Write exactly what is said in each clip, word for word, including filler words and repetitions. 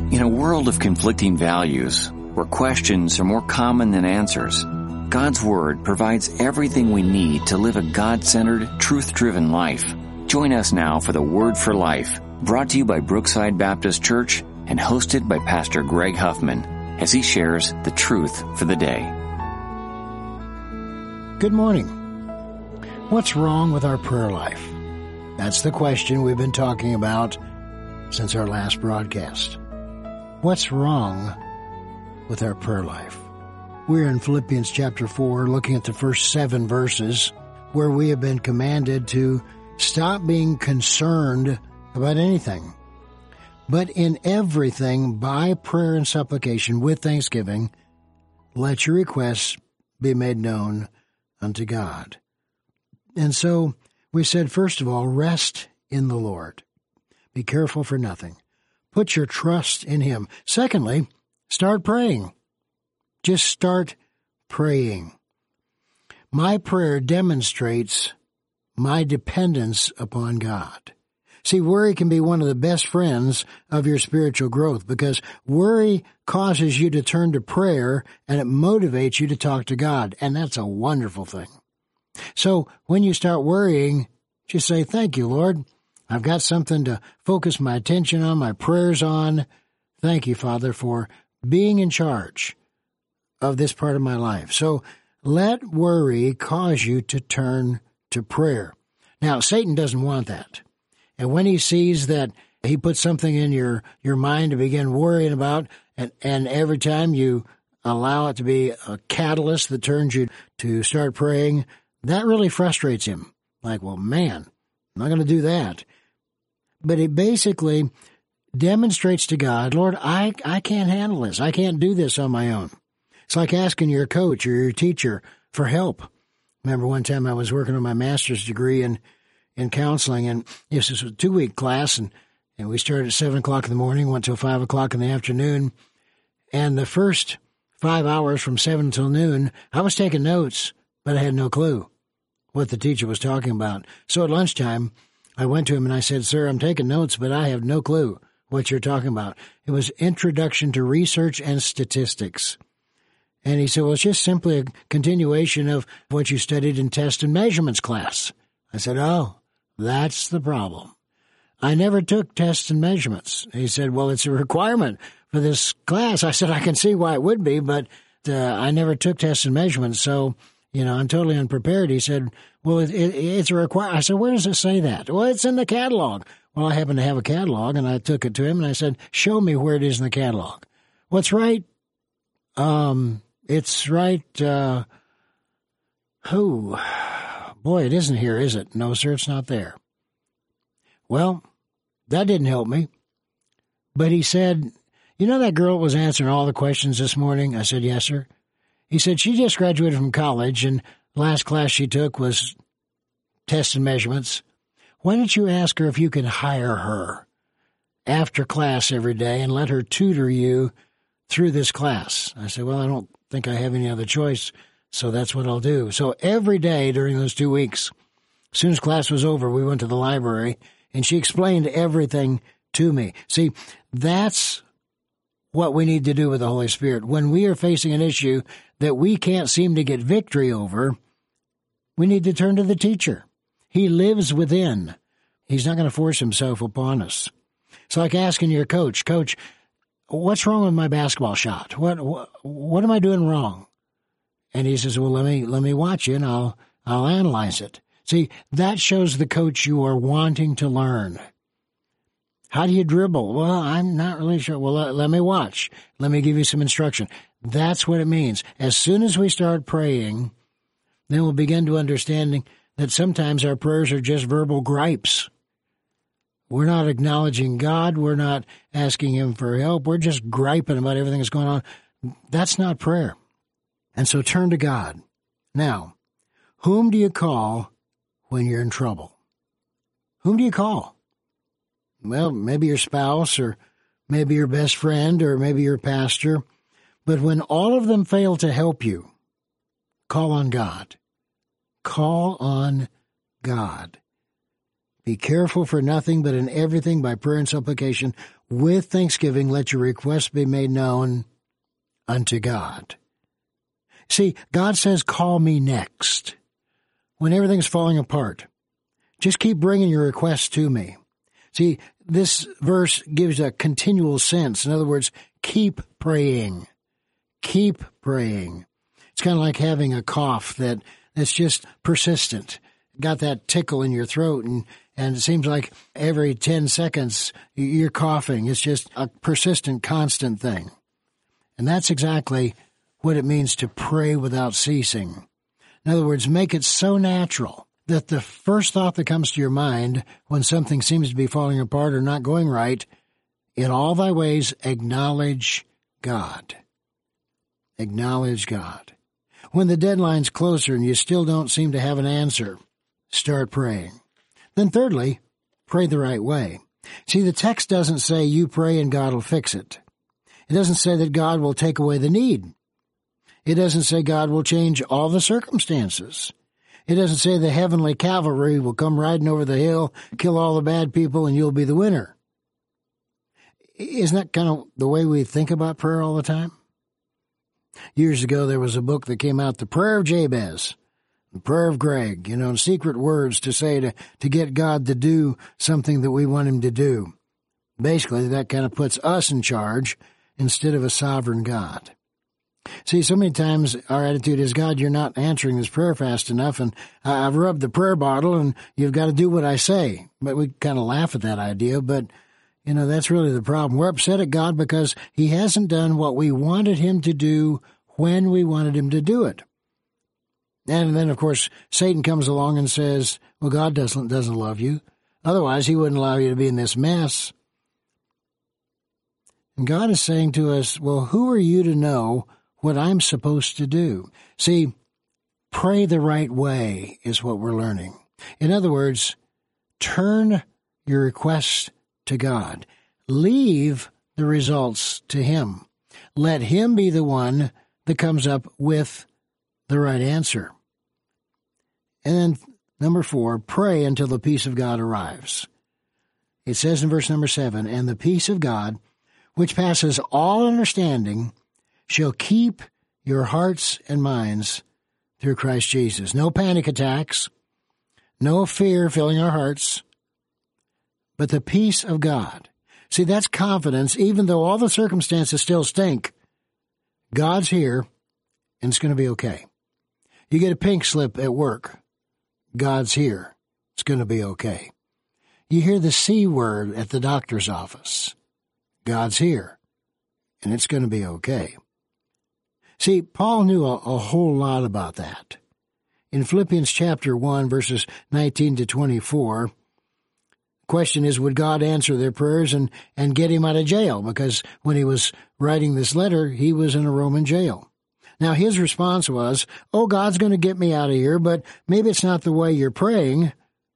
In a world of conflicting values, where questions are more common than answers, God's Word provides everything we need to live a God-centered, truth-driven life. Join us now for the Word for Life, brought to you by Brookside Baptist Church and hosted by Pastor Greg Huffman, as he shares the truth for the day. Good morning. What's wrong with our prayer life? That's the question we've been talking about since our last broadcast. What's wrong with our prayer life? We're in Philippians chapter four, looking at the first seven verses, where we have been commanded to stop being concerned about anything, but in everything, by prayer and supplication with thanksgiving, let your requests be made known unto God. And so we said, first of all, rest in the Lord. Be careful for nothing. Put your trust in Him. Secondly, start praying. Just start praying. My prayer demonstrates my dependence upon God. See, worry can be one of the best friends of your spiritual growth, because worry causes you to turn to prayer and it motivates you to talk to God, and that's a wonderful thing. So when you start worrying, just say, thank you, Lord. I've got something to focus my attention on, my prayers on. Thank you, Father, for being in charge of this part of my life. So let worry cause you to turn to prayer. Now, Satan doesn't want that. And when he sees that he puts something in your, your mind to begin worrying about, and, and every time you allow it to be a catalyst that turns you to start praying, that really frustrates him. Like, well, man, I'm not going to do that. But it basically demonstrates to God, Lord, I, I can't handle this. I can't do this on my own. It's like asking your coach or your teacher for help. Remember one time I was working on my master's degree in, in counseling, and this was a two-week class, and, and we started at seven o'clock in the morning, went till five o'clock in the afternoon. And the first five hours from seven till noon, I was taking notes, but I had no clue what the teacher was talking about. So at lunchtime, I went to him and I said, sir, I'm taking notes, but I have no clue what you're talking about. It was Introduction to Research and Statistics. And he said, well, it's just simply a continuation of what you studied in test and measurements class. I said, oh, that's the problem. I never took tests and measurements. He said, well, it's a requirement for this class. I said, I can see why it would be, but uh, I never took tests and measurements, so you know, I'm totally unprepared. He said, well, it, it, it's a requirement. I said, where does it say that? Well, it's in the catalog. Well, I happen to have a catalog, and I took it to him, and I said, show me where it is in the catalog. What's right? Um, it's right, uh, who? Boy, it isn't here, is it? No, sir, it's not there. Well, that didn't help me. But he said, you know that girl was answering all the questions this morning? I said, yes, sir. He said, she just graduated from college, and last class she took was tests and measurements. Why don't you ask her if you can hire her after class every day and let her tutor you through this class? I said, well, I don't think I have any other choice, so that's what I'll do. So every day during those two weeks, as soon as class was over, we went to the library, and she explained everything to me. See, that's what we need to do with the Holy Spirit. When we are facing an issue that we can't seem to get victory over, we need to turn to the teacher. He lives within. He's not going to force himself upon us. It's like asking your coach, Coach, what's wrong with my basketball shot? What what, what am I doing wrong? And he says, well, let me let me watch you, and I'll I'll analyze it. See, that shows the coach you are wanting to learn. How do you dribble? Well, I'm not really sure. Well, let, let me watch. Let me give you some instruction. That's what it means. As soon as we start praying, then we'll begin to understanding that sometimes our prayers are just verbal gripes. We're not acknowledging God. We're not asking Him for help. We're just griping about everything that's going on. That's not prayer. And so turn to God. Now, whom do you call when you're in trouble? Whom do you call? Well, maybe your spouse, or maybe your best friend, or maybe your pastor. But when all of them fail to help you, call on God. Call on God. Be careful for nothing, but in everything by prayer and supplication with thanksgiving, let your requests be made known unto God. See, God says, call me next. When everything's falling apart, just keep bringing your requests to me. See, this verse gives a continual sense. In other words, keep praying. Keep praying. It's kind of like having a cough that, that's just persistent. Got that tickle in your throat, and, and it seems like every ten seconds you're coughing. It's just a persistent, constant thing. And that's exactly what it means to pray without ceasing. In other words, make it so natural that the first thought that comes to your mind when something seems to be falling apart or not going right, in all thy ways, acknowledge God. Acknowledge God. When the deadline's closer and you still don't seem to have an answer, start praying. Then thirdly, pray the right way. See, the text doesn't say you pray and God will fix it. It doesn't say that God will take away the need. It doesn't say God will change all the circumstances. It doesn't say the heavenly cavalry will come riding over the hill, kill all the bad people, and you'll be the winner. Isn't that kind of the way we think about prayer all the time? Years ago, there was a book that came out, The Prayer of Jabez, The Prayer of Greg, you know, secret words to say to, to get God to do something that we want him to do. Basically, that kind of puts us in charge instead of a sovereign God. See, so many times our attitude is, God, you're not answering this prayer fast enough, and I've rubbed the prayer bottle, and you've got to do what I say. But we kind of laugh at that idea, but, you know, that's really the problem. We're upset at God because he hasn't done what we wanted him to do when we wanted him to do it. And then, of course, Satan comes along and says, well, God doesn't doesn't love you. Otherwise, he wouldn't allow you to be in this mess. And God is saying to us, well, who are you to know what I'm supposed to do? See, pray the right way is what we're learning. In other words, turn your requests to God. Leave the results to him. Let him be the one that comes up with the right answer. And then, number four, pray until the peace of God arrives. It says in verse number seven, and the peace of God, which passes all understanding, shall keep your hearts and minds through Christ Jesus. No panic attacks, no fear filling our hearts, but the peace of God. See, that's confidence, even though all the circumstances still stink. God's here, and it's going to be okay. You get a pink slip at work. God's here. It's going to be okay. You hear the C word at the doctor's office. God's here, and it's going to be okay. See, Paul knew a, a whole lot about that. In Philippians chapter one, verses nineteen to twenty-four, the question is, would God answer their prayers and, and get him out of jail? Because when he was writing this letter, he was in a Roman jail. Now, his response was, oh, God's going to get me out of here, but maybe it's not the way you're praying,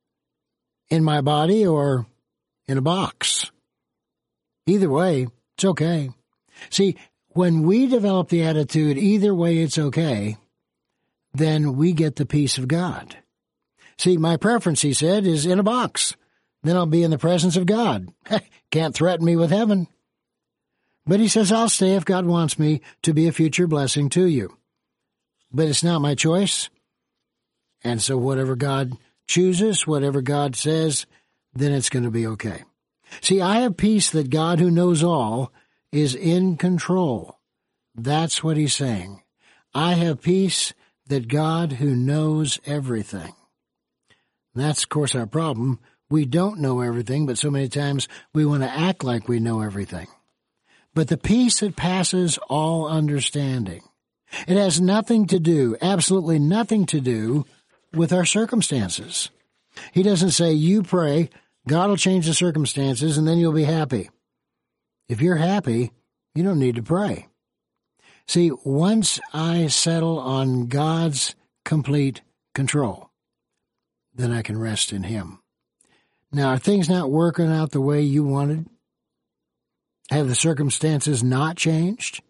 in my body or in a box. Either way, it's okay. See, when we develop the attitude, either way it's okay, then we get the peace of God. See, my preference, he said, is in a box. Then I'll be in the presence of God. Can't threaten me with heaven. But he says, I'll stay if God wants me to be a future blessing to you. But it's not my choice. And so whatever God chooses, whatever God says, then it's going to be okay. See, I have peace that God who knows all is in control. That's what he's saying. I have peace that God who knows everything. That's, of course, our problem. We don't know everything, but so many times we want to act like we know everything. But the peace that passes all understanding, it has nothing to do, absolutely nothing to do with our circumstances. He doesn't say, you pray, God will change the circumstances, and then you'll be happy. If you're happy, you don't need to pray. See, once I settle on God's complete control, then I can rest in him. Now, are things not working out the way you wanted? Have the circumstances not changed?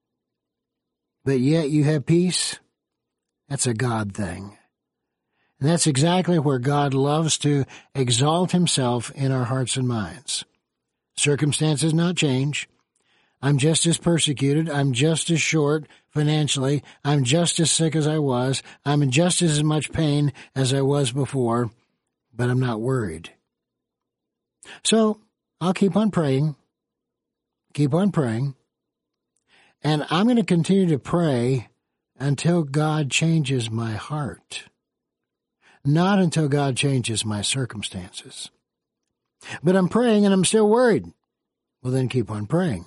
But yet you have peace? That's a God thing. And that's exactly where God loves to exalt himself in our hearts and minds. Circumstances not change. I'm just as persecuted. I'm just as short financially. I'm just as sick as I was. I'm in just as much pain as I was before, but I'm not worried. So I'll keep on praying, keep on praying, and I'm going to continue to pray until God changes my heart, not until God changes my circumstances. But I'm praying and I'm still worried. Well, then keep on praying.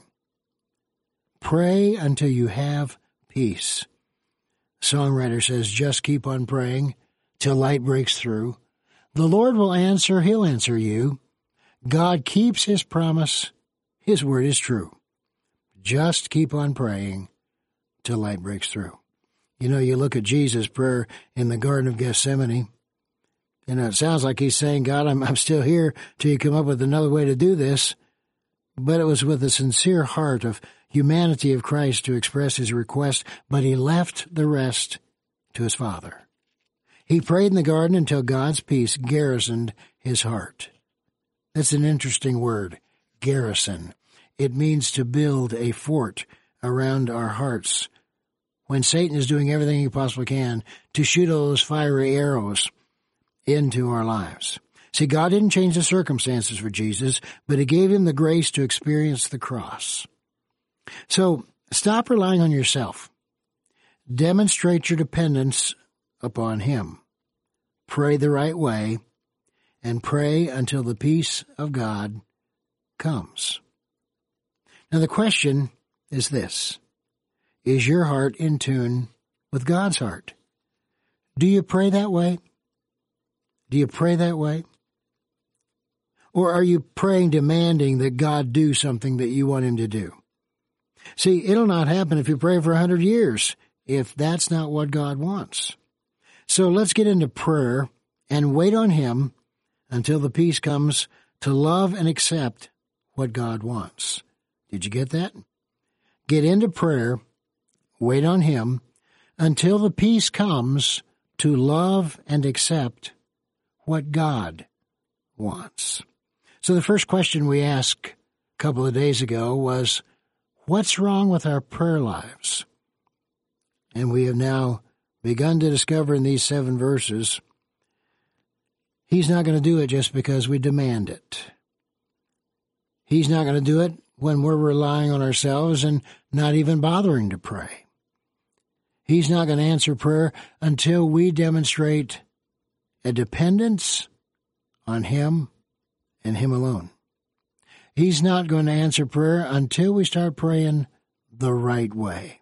Pray until you have peace. The songwriter says, just keep on praying till light breaks through. The Lord will answer, He'll answer you. God keeps His promise. His word is true. Just keep on praying till light breaks through. You know, you look at Jesus' prayer in the Garden of Gethsemane, and it sounds like He's saying, God, I'm, I'm still here till you come up with another way to do this. But it was with a sincere heart of humanity of Christ to express His request, but He left the rest to His Father. He prayed in the garden until God's peace garrisoned His heart. That's an interesting word, garrison. It means to build a fort around our hearts. When Satan is doing everything he possibly can to shoot all those fiery arrows into our lives. See, God didn't change the circumstances for Jesus, but He gave Him the grace to experience the cross. So stop relying on yourself. Demonstrate your dependence upon Him. Pray the right way, and pray until the peace of God comes. Now the question is this: is your heart in tune with God's heart? Do you pray that way? Do you pray that way? Or are you praying demanding that God do something that you want Him to do? See, it'll not happen if you pray for a hundred years, if that's not what God wants. So let's get into prayer and wait on Him until the peace comes to love and accept what God wants. Did you get that? Get into prayer, wait on Him until the peace comes to love and accept what God wants. So the first question we asked a couple of days ago was, what's wrong with our prayer lives? And we have now begun to discover in these seven verses, He's not going to do it just because we demand it. He's not going to do it when we're relying on ourselves and not even bothering to pray. He's not going to answer prayer until we demonstrate a dependence on Him and Him alone. He's not going to answer prayer until we start praying the right way.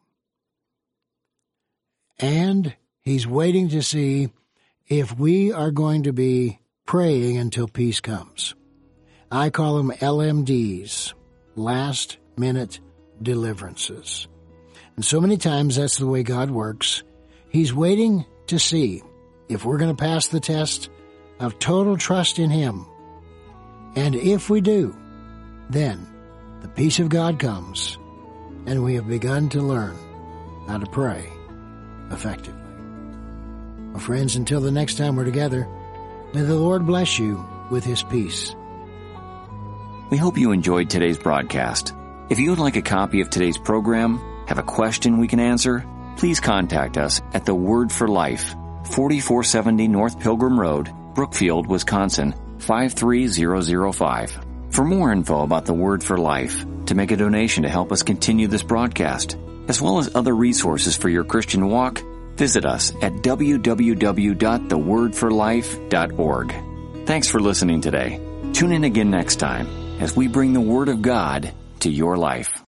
And He's waiting to see if we are going to be praying until peace comes. I call them L M Ds, last minute deliverances. And so many times that's the way God works. He's waiting to see if we're going to pass the test of total trust in Him. And if we do, then the peace of God comes, and we have begun to learn how to pray effectively. Well, friends, until the next time we're together, may the Lord bless you with His peace. We hope you enjoyed today's broadcast. If you would like a copy of today's program, have a question we can answer, please contact us at The Word for Life, forty-four seventy North Pilgrim Road, Brookfield, Wisconsin, five three zero zero five. For more info about The Word for Life, to make a donation to help us continue this broadcast, as well as other resources for your Christian walk, visit us at w w w dot the word for life dot org. Thanks for listening today. Tune in again next time as we bring the Word of God to your life.